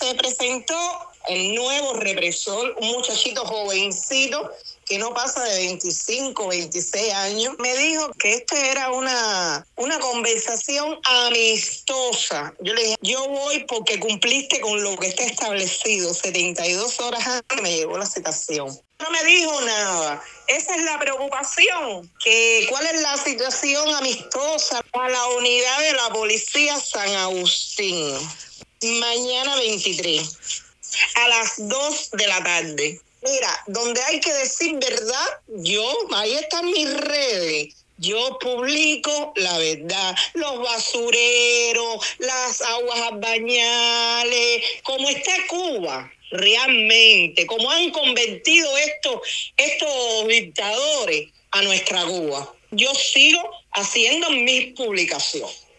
se presentó el nuevo represor, un muchachito jovencito que no pasa de 25, 26 años. Me dijo que esto era una conversación amistosa. Yo le dije, yo voy porque cumpliste con lo que está establecido. 72 horas antes me llegó la citación. No me dijo nada. Esa es la preocupación. ¿Cuál es la situación amistosa a la unidad de la policía San Agustín? Mañana 23, a las 2 de la tarde. Mira, donde hay que decir verdad, ahí están mis redes. Yo publico la verdad, los basureros, las aguas bañales, como está Cuba, realmente, como han convertido estos dictadores a nuestra Cuba. Yo sigo haciendo mis publicaciones.